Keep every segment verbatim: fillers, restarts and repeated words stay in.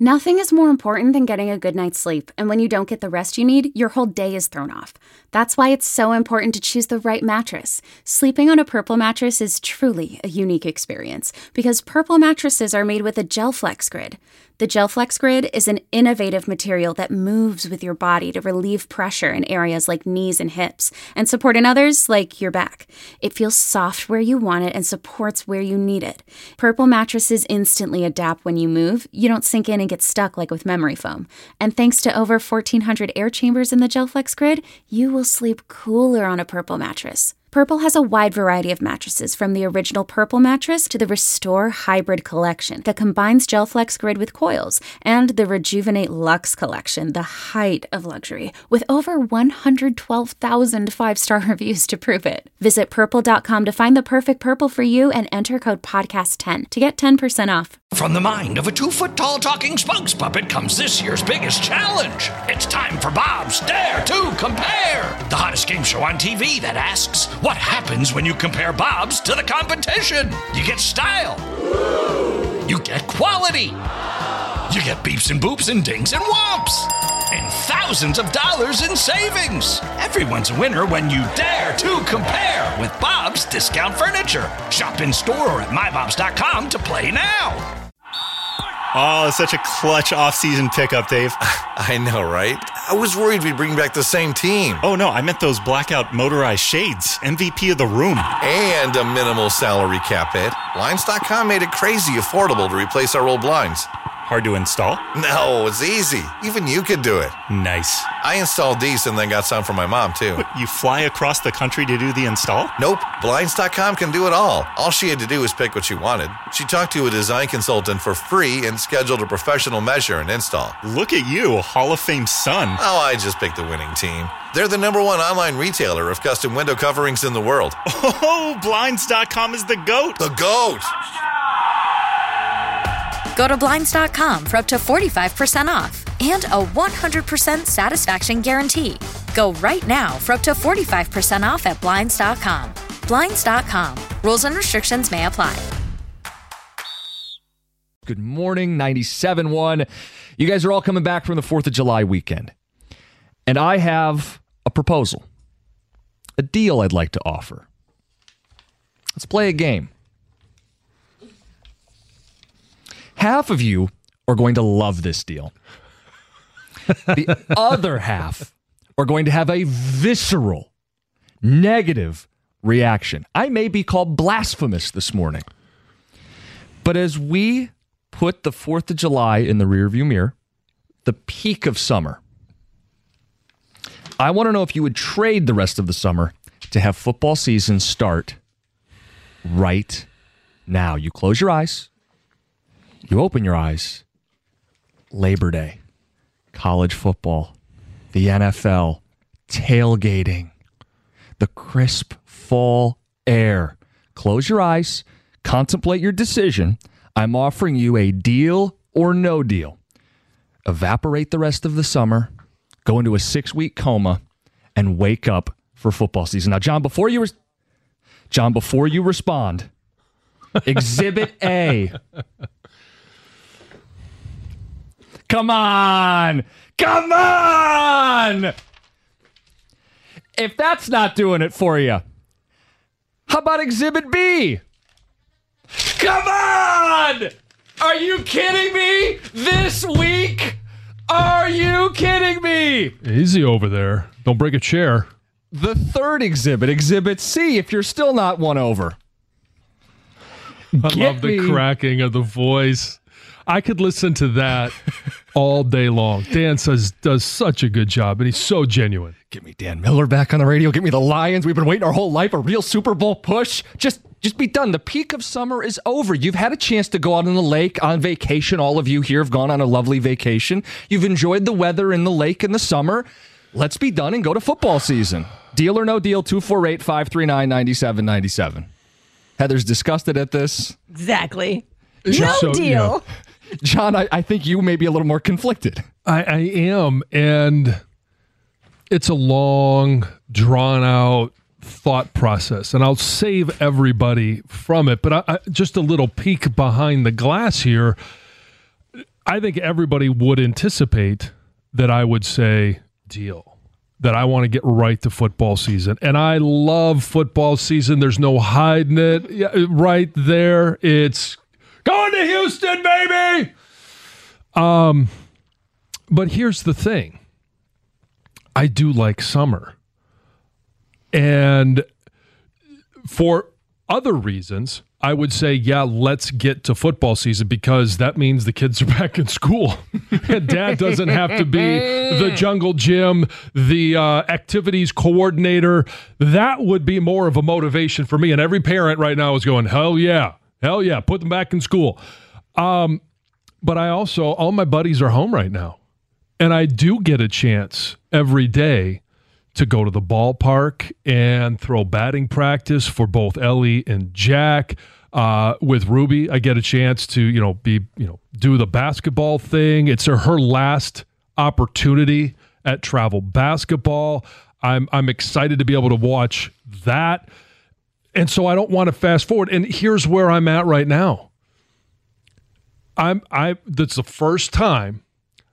Nothing is more important than getting a good night's sleep, and when you don't get the rest you need, your whole day is thrown off. That's why it's so important to choose the right mattress. Sleeping on a Purple mattress is truly a unique experience, because Purple mattresses are made with a GelFlex Grid. The GelFlex Grid is an innovative material that moves with your body to relieve pressure in areas like knees and hips, and support in others like your back. It feels soft where you want it and supports where you need it. Purple mattresses instantly adapt when you move. You don't sink in and get stuck like with memory foam. And thanks to over fourteen hundred air chambers in the GelFlex Grid, you will sleep cooler on a Purple mattress. Purple has a wide variety of mattresses, from the original Purple mattress to the Restore Hybrid collection that combines GelFlex Grid with coils, and the Rejuvenate Luxe collection, the height of luxury, with over one hundred twelve thousand five-star reviews to prove it. Visit purple dot com to find the perfect Purple for you and enter code podcast ten to get ten percent off. From the mind of a two-foot-tall talking spokes puppet comes this year's biggest challenge. It's time for Bob's Dare to Compare, the hottest game show on T V that asks, what happens when you compare Bob's to the competition? You get style. You get quality. You get beeps and boops and dings and whomps. And thousands of dollars in savings. Everyone's a winner when you dare to compare with Bob's Discount Furniture. Shop in store or at my bobs dot com to play now. Oh, such a clutch off-season pickup, Dave. I know, right? I was worried we'd bring back the same team. Oh, no, I meant those blackout motorized shades. M V P of the room. And a minimal salary cap hit. Blinds dot com made it crazy affordable to replace our old blinds. Hard to install? No, it's easy. Even you could do it. Nice. I installed these and then got some for my mom, too. What, you fly across the country to do the install? Nope. Blinds dot com can do it all. All she had to do was pick what she wanted. She talked to a design consultant for free and scheduled a professional measure and install. Look at you, Hall of Fame son. Oh, I just picked the winning team. They're the number one online retailer of custom window coverings in the world. Oh, Blinds dot com is the GOAT. The GOAT! Go to Blinds dot com for up to forty-five percent off and a one hundred percent satisfaction guarantee. Go right now for up to forty-five percent off at Blinds dot com. Blinds dot com. Rules and restrictions may apply. Good morning, ninety-seven point one. You guys are all coming back from the fourth of July weekend. And I have a proposal, a deal I'd like to offer. Let's play a game. Half of you are going to love this deal. The other half are going to have a visceral, negative reaction. I may be called blasphemous this morning. But as we put the fourth of July in the rearview mirror, the peak of summer, I want to know if you would trade the rest of the summer to have football season start right now. You close your eyes. You open your eyes. Labor Day, college football, the N F L, tailgating, the crisp fall air. Close your eyes. Contemplate your decision. I'm offering you a deal or no deal. Evaporate the rest of the summer, go into a six-week coma, and wake up for football season. Now, John, before you res- John, before you respond, Exhibit A. Come on! Come on! If that's not doing it for you, how about Exhibit B? Come on! Are you kidding me? This week? Are you kidding me? Easy over there. Don't break a chair. The third exhibit, Exhibit C, if you're still not won over. I Get love the me. cracking of the voice. I could listen to that all day long. Dan says does such a good job, and he's so genuine. Get me Dan Miller back on the radio. Get me the Lions. We've been waiting our whole life. A real Super Bowl push. Just just be done. The peak of summer is over. You've had a chance to go out on the lake on vacation. All of you here have gone on a lovely vacation. You've enjoyed the weather in the lake in the summer. Let's be done and go to football season. Deal or no deal, two four eight, five three nine, nine seven nine seven. Heather's disgusted at this. Exactly. Just No so- deal. yeah. John, I, I think you may be a little more conflicted. I, I am, and it's a long, drawn-out thought process, and I'll save everybody from it. But I, I, just a little peek behind the glass here. I think everybody would anticipate that I would say deal, that I want to get right to football season. And I love football season. There's no hiding it. Yeah, right there. It's going to Houston, baby. Um, but here's the thing. I do like summer. And for other reasons, I would say, yeah, let's get to football season because that means the kids are back in school. And dad doesn't have to be the jungle gym, the uh, activities coordinator. That would be more of a motivation for me. And every parent right now is going, hell yeah, hell yeah, put them back in school. Um, but I also, all my buddies are home right now. And I do get a chance every day to go to the ballpark and throw batting practice for both Ellie and Jack. Uh, with Ruby, I get a chance to, you know, be, you know, do the basketball thing. It's her, her last opportunity at travel basketball. I'm I'm excited to be able to watch that. And so I don't want to fast forward. And here's where I'm at right now. I'm I that's the first time,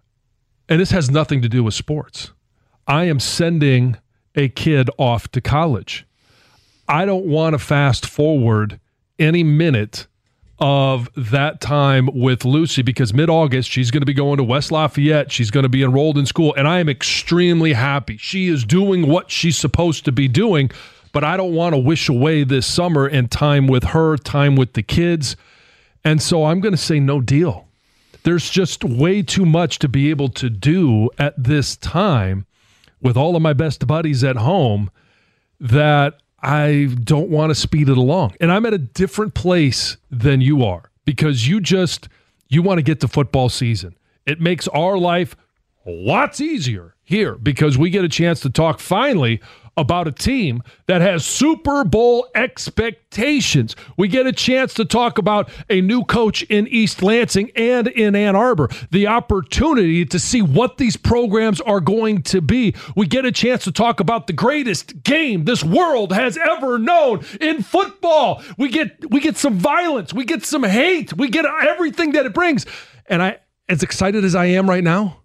and this has nothing to do with sports. I am sending a kid off to college. I don't want to fast forward any minute of that time with Lucy because mid-August, she's going to be going to West Lafayette. She's going to be enrolled in school, and I am extremely happy. She is doing what she's supposed to be doing, but I don't want to wish away this summer and time with her, time with the kids. And so I'm going to say no deal. There's just way too much to be able to do at this time with all of my best buddies at home that I don't want to speed it along. And I'm at a different place than you are because you just, you want to get to football season. It makes our life lots easier here because we get a chance to talk finally about a team that has Super Bowl expectations. We get a chance to talk about a new coach in East Lansing and in Ann Arbor, the opportunity to see what these programs are going to be. We get a chance to talk about the greatest game this world has ever known in football. We get we get some violence, we get some hate, we get everything that it brings. And I, as excited as I am right now,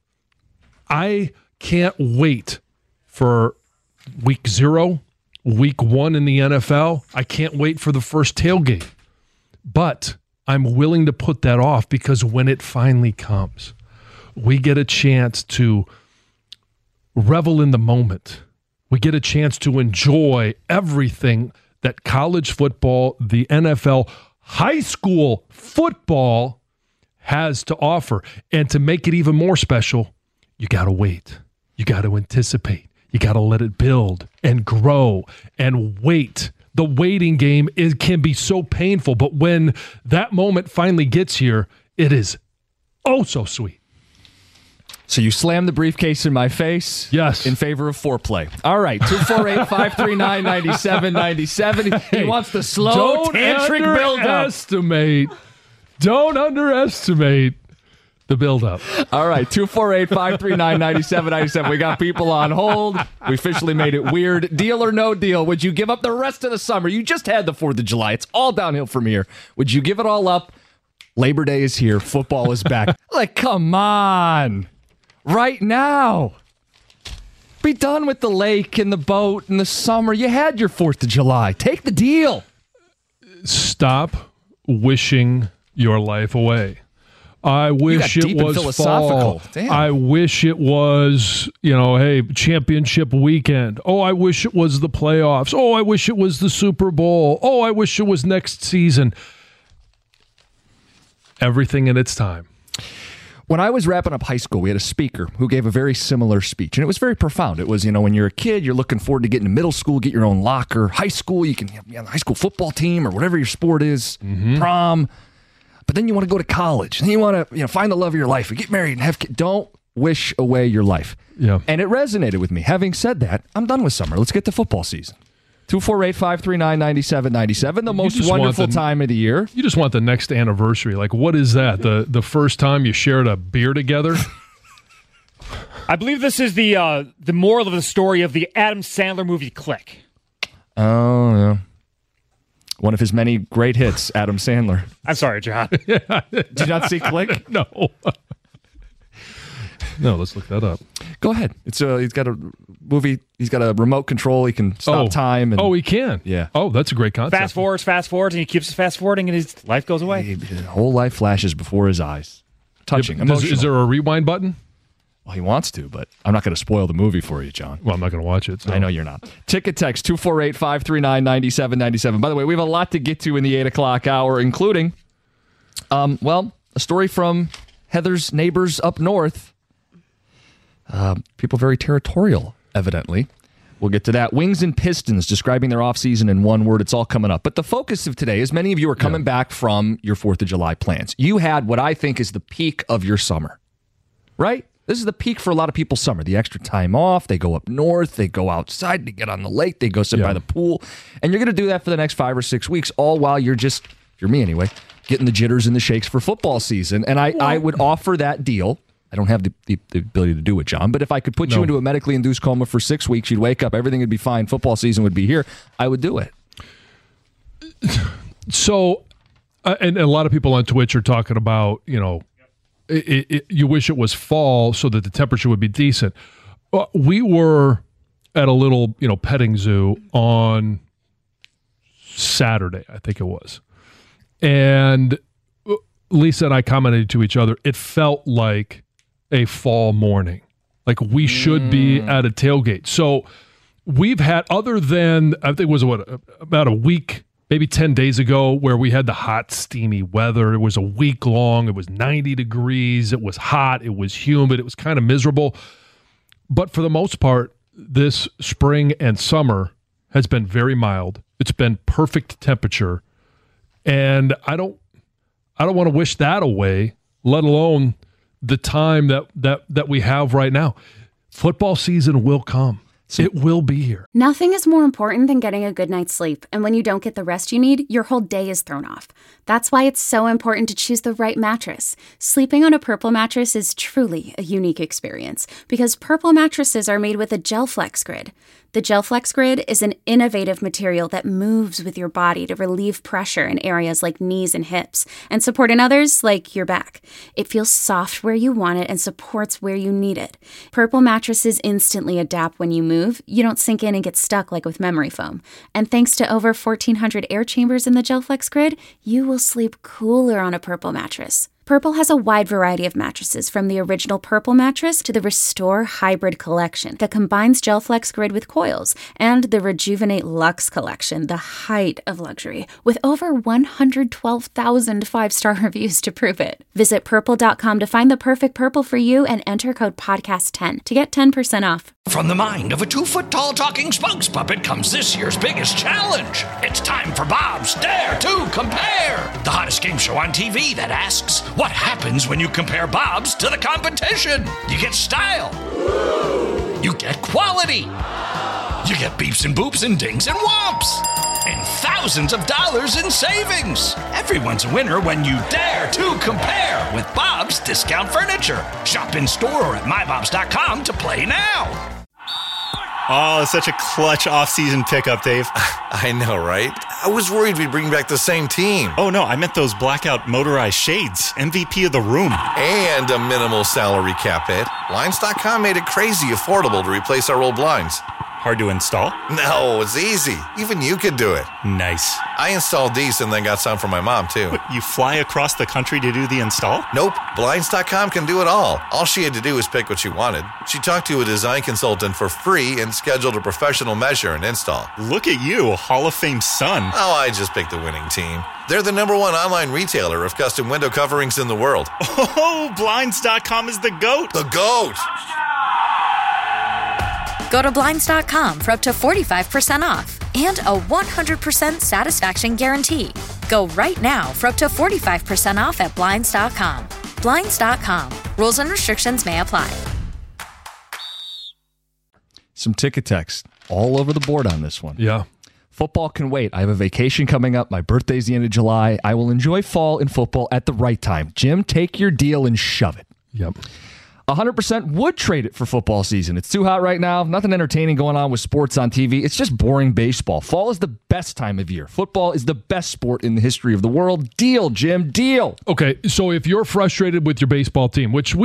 I can't wait for week zero, week one in the N F L. I can't wait for the first tailgate. But I'm willing to put that off because when it finally comes, we get a chance to revel in the moment. We get a chance to enjoy everything that college football, the N F L, high school football has to offer. And to make it even more special, you got to wait. You got to anticipate. You got to let it build and grow and wait. The waiting game is, can be so painful, but when that moment finally gets here, it is oh so sweet. So you slam the briefcase in my face? Yes. In favor of foreplay. All right, two four eight, five three nine, nine seven nine seven. He Hey, wants the slow tantric build-up. Don't underestimate. Don't underestimate the build-up. All right, two four eight, five three nine, nine seven nine seven. We got people on hold. We officially made it weird. Deal or no deal? Would you give up the rest of the summer? You just had the fourth of July. It's all downhill from here. Would you give it all up? Labor Day is here. Football is back. Like, come on. Right now. Be done with the lake and the boat and the summer. You had your fourth of July. Take the deal. Stop wishing your life away. I wish it was fall. Damn. I wish it was, you know, hey, championship weekend. Oh, I wish it was the playoffs. Oh, I wish it was the Super Bowl. Oh, I wish it was next season. Everything in its time. When I was wrapping up high school, we had a speaker who gave a very similar speech, and it was very profound. It was, you know, when you're a kid, you're looking forward to getting to middle school, get your own locker. High school, you can be on the high school football team or whatever your sport is, mm-hmm. prom. But then you want to go to college. Then you want to, you know, find the love of your life and get married and have kids. Don't wish away your life. Yeah. And it resonated with me. Having said that, I'm done with summer. Let's get to football season. two four eight, five three nine, nine seven nine seven, the most wonderful the, time of the year. You just want the next anniversary. Like, what is that? The the first time you shared a beer together? I believe this is the uh, the moral of the story of the Adam Sandler movie Click. Oh, yeah. One of his many great hits, Adam Sandler. I'm sorry, John. Did you not see Click? No. No, let's look that up. Go ahead. It's a, he's got a movie. He's got a remote control. He can stop oh. time. And, oh, he can? Yeah. Oh, that's a great concept. Fast forwards, fast forwards, and he keeps fast forwarding, and his life goes away. His whole life flashes before his eyes. Touching, yeah, does, is there a rewind button? Well, he wants to, but I'm not going to spoil the movie for you, John. Well, I'm not going to watch it. So. I know you're not. Ticket text two four eight, five three nine, nine seven nine seven. By the way, we have a lot to get to in the eight o'clock hour, including, um, well, a story from Heather's neighbors up north. Uh, people very territorial, evidently. We'll get to that. Wings and Pistons describing their offseason in one word. It's all coming up. But the focus of today is many of you are coming yeah. back from your fourth of July plans. You had what I think is the peak of your summer, right? This is the peak for a lot of people's summer. The extra time off. They go up north. They go outside. They get on the lake. They go sit yeah. by the pool. And you're going to do that for the next five or six weeks, all while you're just, if you're me anyway, getting the jitters and the shakes for football season. And I, I would offer that deal. I don't have the, the, the ability to do it, John, but if I could put no. you into a medically induced coma for six weeks, you'd wake up, everything would be fine, football season would be here, I would do it. So, uh, and, and a lot of people on Twitch are talking about, you know, It, it, you wish it was fall so that the temperature would be decent. Uh, we were at a little, you know, petting zoo on Saturday, I think it was. And Lisa and I commented to each other, it felt like a fall morning. Like we should mm. be at a tailgate. So we've had, other than, I think it was what, about a week maybe ten days ago, where we had the hot, steamy weather. It was a week long. It was ninety degrees. It was hot. It was humid. It was kind of miserable. But for the most part, this spring and summer has been very mild. It's been perfect temperature. And I don't I don't want to wish that away, let alone the time that that that we have right now. Football season will come. It will be here. Nothing is more important than getting a good night's sleep. And when you don't get the rest you need, your whole day is thrown off. That's why it's so important to choose the right mattress. Sleeping on a Purple mattress is truly a unique experience because Purple mattresses are made with a GelFlex Grid. The GelFlex Grid is an innovative material that moves with your body to relieve pressure in areas like knees and hips and support in others like your back. It feels soft where you want it and supports where you need it. Purple mattresses instantly adapt when you move. You don't sink in and get stuck like with memory foam. And thanks to over fourteen hundred air chambers in the GelFlex Grid, you will sleep cooler on a Purple mattress. Purple has a wide variety of mattresses, from the original Purple mattress to the Restore Hybrid collection that combines GelFlex Grid with coils, and the Rejuvenate Luxe collection, the height of luxury, with over one hundred twelve thousand five-star reviews to prove it. Visit purple dot com to find the perfect Purple for you and enter code podcast ten to get ten percent off. From the mind of a two-foot-tall talking spokes puppet comes this year's biggest challenge. It's time for Bob's Dare to Compare, the hottest game show on T V that asks, what happens when you compare Bob's to the competition? You get style. You get quality. You get beeps and boops and dings and whomps. And thousands of dollars in savings. Everyone's a winner when you dare to compare with Bob's Discount Furniture. Shop in store or at my bobs dot com to play now. Oh, it's such a clutch off-season pickup, Dave. I know, right? I was worried we'd bring back the same team. Oh, no, I meant those blackout motorized shades. M V P of the room. And a minimal salary cap hit. Blinds dot com made it crazy affordable to replace our old blinds. Hard to install? No, it's easy. Even you could do it. Nice. I installed these and then got some for my mom, too. What, you fly across the country to do the install? Nope. Blinds dot com can do it all. All she had to do was pick what she wanted. She talked to a design consultant for free and scheduled a professional measure and install. Look at you, a Hall of Fame son. Oh, I just picked the winning team. They're the number one online retailer of custom window coverings in the world. Oh, Blinds dot com is the GOAT. The GOAT! Go to Blinds dot com for up to forty-five percent off and a one hundred percent satisfaction guarantee. Go right now for up to forty-five percent off at Blinds dot com. Blinds dot com. Rules and restrictions may apply. Some ticket text all over the board on this one. Yeah. Football can wait. I have a vacation coming up. My birthday's the end of July. I will enjoy fall in football at the right time. Jim, take your deal and shove it. Yep. one hundred percent would trade it for football season. It's too hot right now. Nothing entertaining going on with sports on T V. It's just boring baseball. Fall is the best time of year. Football is the best sport in the history of the world. Deal, Jim. Deal. Okay, so if you're frustrated with your baseball team, which we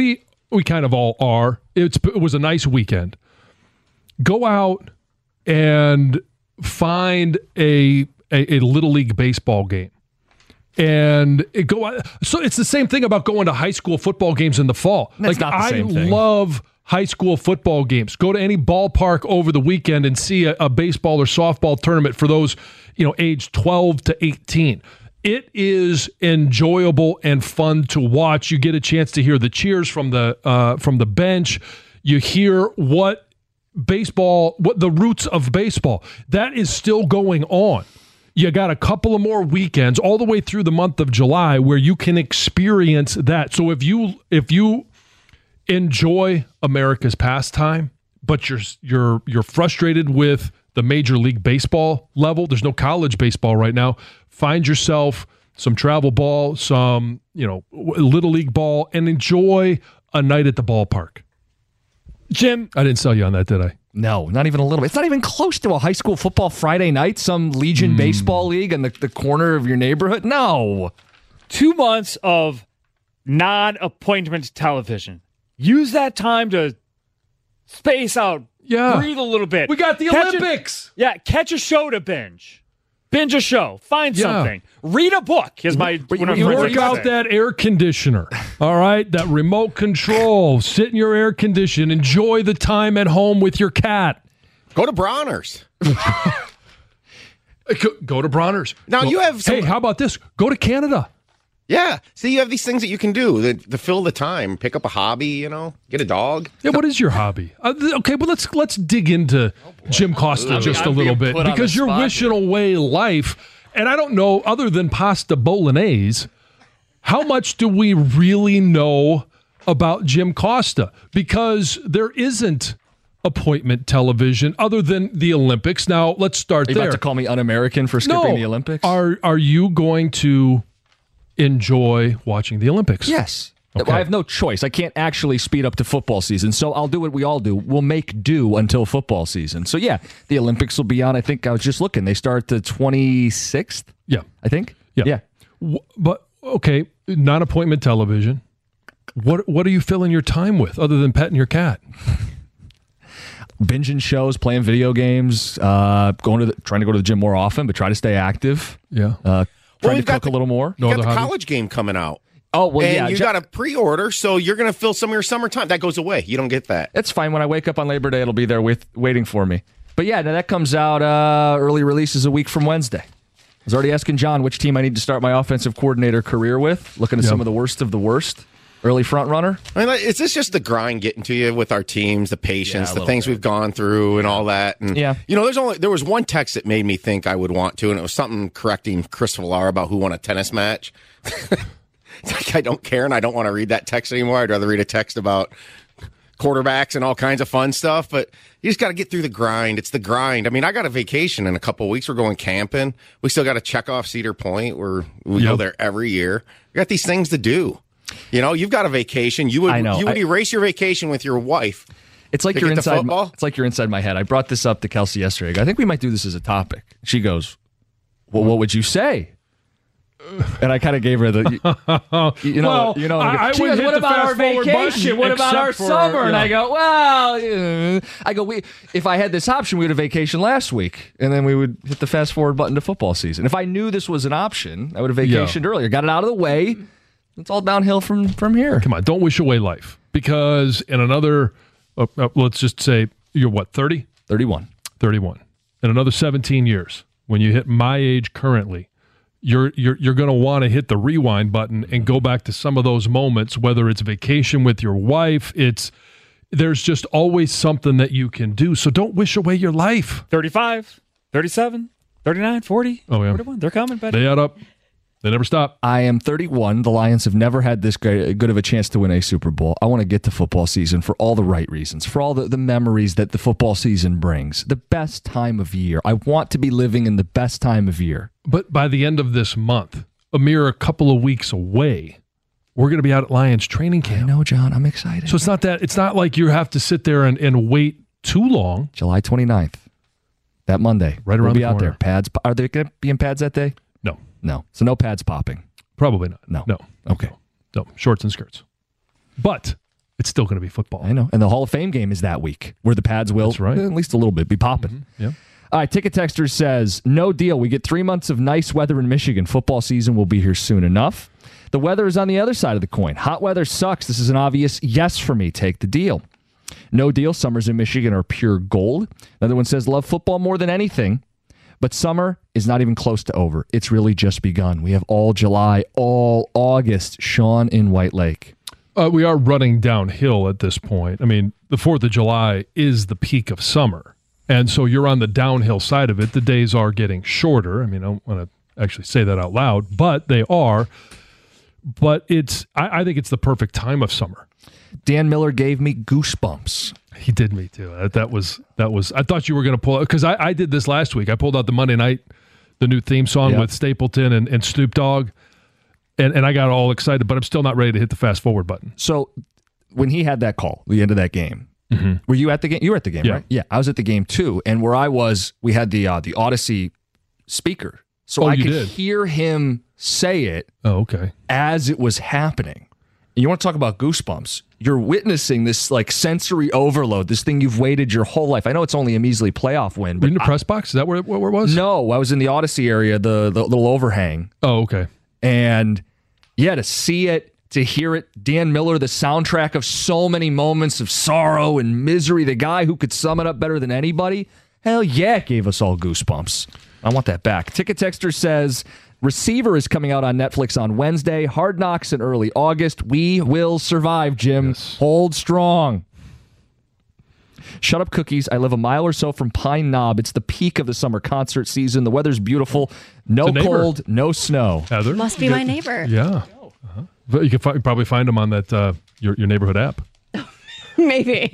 we kind of all are. It's, it was a nice weekend. Go out and find a, a, a Little League baseball game. And it go so it's the same thing about going to high school football games in the fall. That's like not the same I thing. love high school football games. Go to any ballpark over the weekend and see a, a baseball or softball tournament for those, you know, age twelve to eighteen. It is enjoyable and fun to watch. You get a chance to hear the cheers from the uh, from the bench. You hear what baseball, what the roots of baseball. That is still going on. You got a couple of more weekends all the way through the month of July where you can experience that. So if you if you enjoy America's pastime, but you're you're you're frustrated with the Major League Baseball level, there's no college baseball right now. Find yourself some travel ball, some, you know, Little League ball, and enjoy a night at the ballpark. Jim, I didn't sell you on that, did I? No, not even a little bit. It's not even close to a high school football Friday night, some Legion Mm. baseball league in the, the corner of your neighborhood. No. two months of non-appointment television. Use that time to space out, Yeah. breathe a little bit. We got the Catch a- Olympics. yeah, catch a show to binge. Binge a show. Find Yeah. something. Read a book is my Wait, one of you my Work favorite out things. that air conditioner. All right, that remote control. Sit in your air condition. Enjoy the time at home with your cat. Go to Bronner's. Go, go to Bronner's. Now, Go- you have some- Hey, how about this? Go to Canada. Yeah. See, you have these things that you can do that, to fill the time. Pick up a hobby, you know, get a dog. Yeah, what is your hobby? Uh, th- okay, well let's let's dig into Jim Costa just a I'm little being bit put on because the you're spot wishing away life, and I don't know other than pasta bolognese. How much do we really know about Jim Costa? Because there isn't appointment television other than the Olympics. Now let's start Are you there. about to call me un-American for skipping no, the Olympics? Are are you going to enjoy watching the Olympics? Yes. Okay. I have no choice. I can't actually speed up to football season, so I'll do what we all do. We'll make do until football season. So, yeah, the Olympics will be on. I think I was just looking. They start the twenty-sixth, Yeah. I think. Yeah. Yeah. W- But okay, non-appointment television. What what are you filling your time with other than petting your cat? Binging shows, playing video games, uh, going to the, trying to go to the gym more often, but try to stay active. Yeah. Uh, Well, trying we've to got cook the- a little more. No You got other the hobbies? college game coming out. Oh, well, and yeah. you ju- got a pre-order, so you're going to fill some of your summertime. That goes away. You don't get that. It's fine. When I wake up on Labor Day, it'll be there with waiting for me. But yeah, now that comes out uh, early releases a week from Wednesday. I was already asking John which team I need to start my offensive coordinator career with, looking at Yep. some of the worst of the worst. Early front runner. I mean, like, is this just the grind getting to you with our teams, the patience, Yeah, a the little things bit. we've gone through, and all that? And Yeah. you know, there's only there was one text that made me think I would want to, and it was something correcting Chris Villar about who won a tennis match. It's like I don't care, and I don't want to read that text anymore. I'd rather read a text about quarterbacks and all kinds of fun stuff. But you just got to get through the grind. It's the grind. I mean, I got a vacation in a couple of weeks. We're going camping. We still got to check off Cedar Point, where we go Yep. there every year. We got these things to do. You know, you've got a vacation. You would I know. you would I- erase your vacation with your wife. It's like To you're get to inside. My, football? it's like you're inside my head. I brought this up to Kelsey yesterday. I go, I think we might do this as a topic. She goes, "Well, what would you say?" And I kind of gave her the, you, you know, Well, you know. I- I she would goes, hit "What the about our fast-forward vacation? button, What about our except for, summer?" And yeah. I go, "Well, uh," I go, we. If I had this option, we would have vacation last week, and then we would hit the fast forward button to football season. If I knew this was an option, I would have Yeah. vacationed earlier. Got it out of the way. It's all downhill from from here. Come on, don't wish away life because in another, uh, uh, let's just say you're what, thirty? Thirty-one. thirty-one. In another seventeen years, when you hit my age currently, you're you're you're going to want to hit the rewind button and go back to some of those moments, whether it's vacation with your wife, it's there's just always something that you can do. So don't wish away your life. thirty-five, thirty-seven, thirty-nine, forty, Oh, yeah. forty-one. They're coming, buddy. They add up. They never stop. I am thirty-one. The Lions have never had this great, good of a chance to win a Super Bowl. I want to get to football season for all the right reasons, for all the, the memories that the football season brings. The best time of year. I want to be living in the best time of year. But by the end of this month, a mere a couple of weeks away, we're going to be out at Lions training I camp. know, John. I'm excited. So it's not that it's not like you have to sit there and, and wait too long. July twenty-ninth, that Monday. Right around we'll be the out there. corner. Pads. Are they going to be in pads that day? No, No. So no pads popping. probably not. No. No. Okay. No. Shorts and skirts. But it's still going to be football. I know. And the Hall of Fame game is that week where the pads will, That's right. at least a little bit, be popping. Mm-hmm. Yeah. All right, Ticket Texter says, no deal. We get three months of nice weather in Michigan. Football season will be here soon enough. The weather is on the other side of the coin. Hot weather sucks. This is an obvious yes for me. Take the deal. No deal. Summers in Michigan are pure gold. Another one says, love football more than anything, but summer is not even close to over. It's really just begun. We have all July, all August. Sean in White Lake. Uh, we are running downhill at this point. I mean, the fourth of July is the peak of summer. And so you're on the downhill side of it. The days are getting shorter. I mean, I don't want to actually say that out loud, but they are. But it's, I, I think it's the perfect time of summer. Dan Miller gave me goosebumps. He did me too. That, that was, that was, I thought you were going to pull, because I, I did this last week. I pulled out the Monday night, the new theme song Yep. with Stapleton and, and Snoop Dogg. And, and I got all excited, but I'm still not ready to hit the fast forward button. So when he had that call, the end of that game, mm-hmm. were you at the game? You were at the game, Yeah. right? Yeah, I was at the game too. And where I was, we had the uh, the Odyssey speaker. So Oh, I you could did? hear him say it Oh, okay. as it was happening. And you want to talk about goosebumps? You're witnessing this like sensory overload, this thing you've waited your whole life. I know it's only a measly playoff win, Were but you in the I- press box? Is that where, where it was? no, I was in the Odyssey area, the, the little overhang. Oh, okay. And yeah, to see it, to hear it, Dan Miller, the soundtrack of so many moments of sorrow and misery, the guy who could sum it up better than anybody, hell yeah, it gave us all goosebumps. I want that back. Ticket Texter says, Receiver is coming out on Netflix on Wednesday. Hard Knocks in early August. We will survive, Jim. Yes. Hold strong. Shut Up Cookies. I live a mile or so from Pine Knob. It's the peak of the summer concert season. The weather's beautiful. No It's a neighbor. cold, no snow. Heather? Must be my neighbor. Yeah. Uh-huh. But you can fi- probably find them on that uh, your your neighborhood app. Maybe.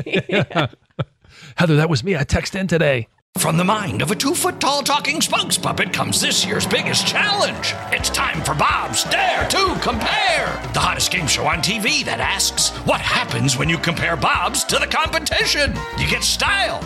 Heather, that was me. I texted in today. From the mind of a two-foot-tall talking spokes puppet comes this year's biggest challenge. It's time for Bob's Dare to Compare, the hottest game show on T V that asks, what happens when you compare Bob's to the competition? You get style.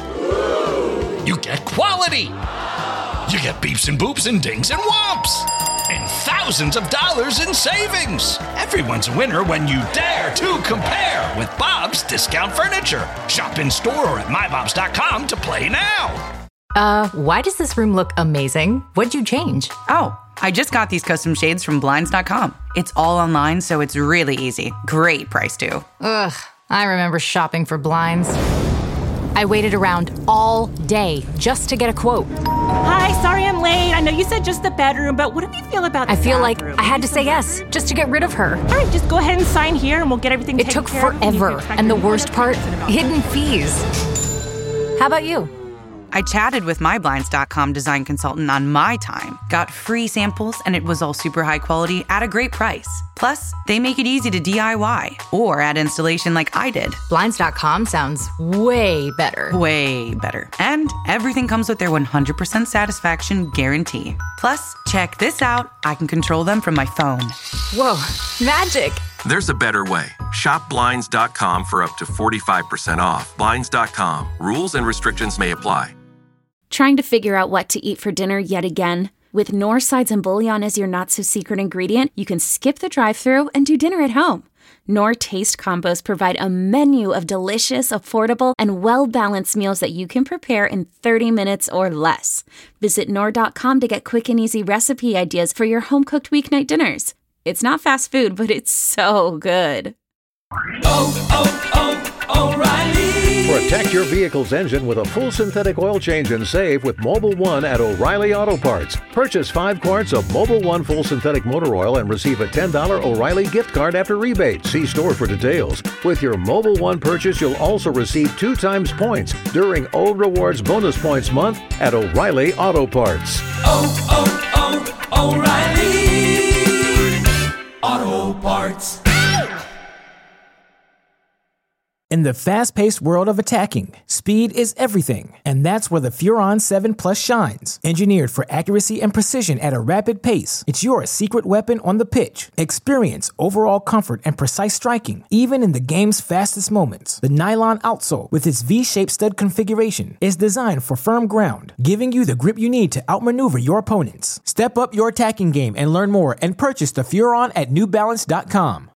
You get quality. You get beeps and boops and dings and whomps. And thousands of dollars in savings. Everyone's a winner when you dare to compare with Bob's Discount Furniture. Shop in store or at my bobs dot com to play now. Uh, why does this room look amazing? What'd you change? Oh, I just got these custom shades from blinds dot com. It's all online, so it's really easy. Great price, too. Ugh, I remember shopping for blinds. I waited around all day just to get a quote. Hi, sorry I'm late. I know you said just the bedroom, but what do you feel about the I feel bathroom? like I had to say yes just to get rid of her. All right, just go ahead and sign here and we'll get everything It taken took care of. You can forever, expect and the a worst part, notification about hidden fees. How about you? I chatted with my blinds dot com design consultant on my time, got free samples, and it was all super high quality at a great price. Plus, they make it easy to D I Y or add installation like I did. blinds dot com sounds way better. Way better. And everything comes with their one hundred percent satisfaction guarantee. Plus, check this out. I can control them from my phone. Whoa, magic. There's a better way. Shop blinds dot com for up to forty-five percent off. blinds dot com. Rules and restrictions may apply. Trying to figure out what to eat for dinner yet again? With Knorr sides and bouillon as your not-so-secret ingredient, you can skip the drive-thru and do dinner at home. Knorr Taste Combos provide a menu of delicious, affordable, and well-balanced meals that you can prepare in thirty minutes or less. Visit Knorr dot com to get quick and easy recipe ideas for your home-cooked weeknight dinners. It's not fast food, but it's so good. Oh, oh, oh, O'Reilly. Protect your vehicle's engine with a full synthetic oil change and save with Mobil one at O'Reilly Auto Parts. Purchase five quarts of Mobil one full synthetic motor oil and receive a ten dollars O'Reilly gift card after rebate. See store for details. With your Mobil one purchase, you'll also receive two times points during O Rewards Bonus Points Month at O'Reilly Auto Parts. Oh, oh, oh, O'Reilly Auto Parts. In the fast-paced world of attacking, speed is everything, and that's where the Furon seven Plus shines. Engineered for accuracy and precision at a rapid pace, it's your secret weapon on the pitch. Experience overall comfort and precise striking, even in the game's fastest moments. The nylon outsole, with its V-shaped stud configuration, is designed for firm ground, giving you the grip you need to outmaneuver your opponents. Step up your attacking game and learn more and purchase the Furon at New Balance dot com.